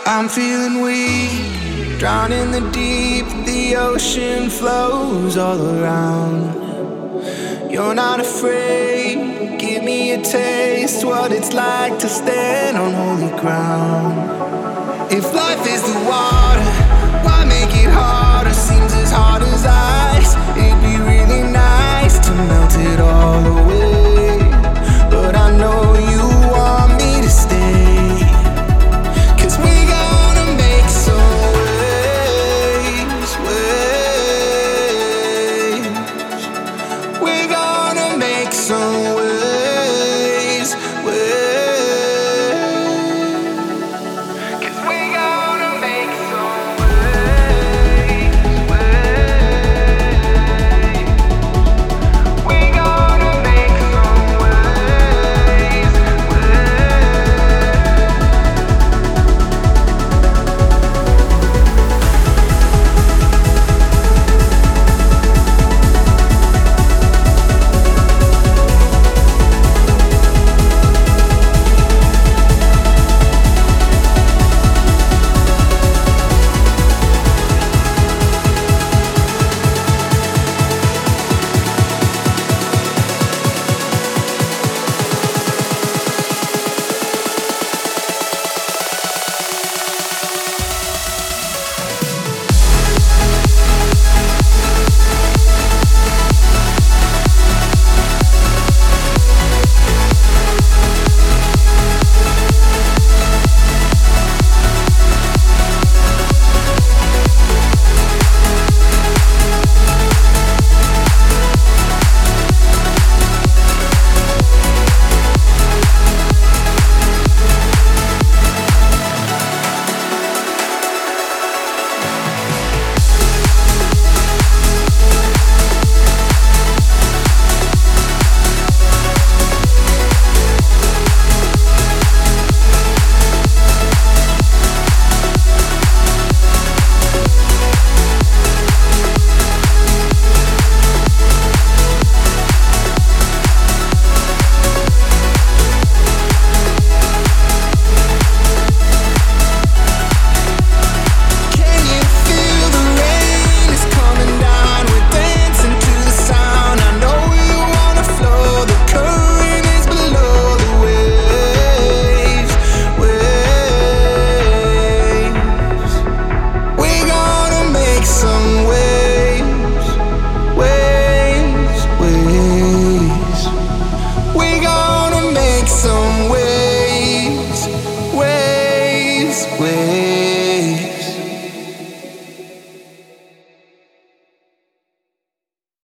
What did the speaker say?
I'm feeling weak, drowned in the deep. The ocean flows all around. You're not afraid, give me a taste. What it's like to stand on holy ground. If life is the water, why make it harder? Seems as hard as ice. It'd be really nice to melt it all away, but I know you want me to stay. 'Cause we gonna make some waves, waves. We're gonna make some waves, waves. 'Cause we gonna make some waves, waves. We gonna make some waves, waves. Waves, waves.